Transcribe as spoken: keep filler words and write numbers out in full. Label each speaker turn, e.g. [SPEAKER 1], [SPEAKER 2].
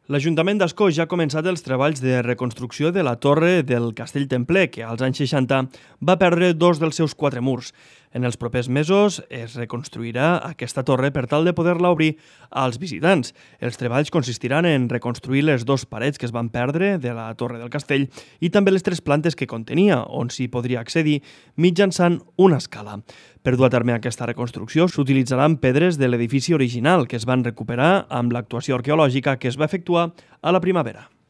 [SPEAKER 1] L'Ajuntament d'Ascó ja ha començat els treballs de reconstrucció de la torre del Castell Templer, que als anys seixanta va perdre dos dels seus quatre murs. En els propers mesos es reconstruirà aquesta torre per tal de poder-la obrir als visitants. Els treballs consistiran en reconstruir les dues parets que es van perdre de la torre del castell i també les tres plantes que contenia, on s'hi podria accedir mitjançant una escala. Per dur a terme aquesta reconstrucció s'utilitzaran pedres de l'edifici original que es van recuperar amb l'actuació arqueològica que es va efectuar a la primavera.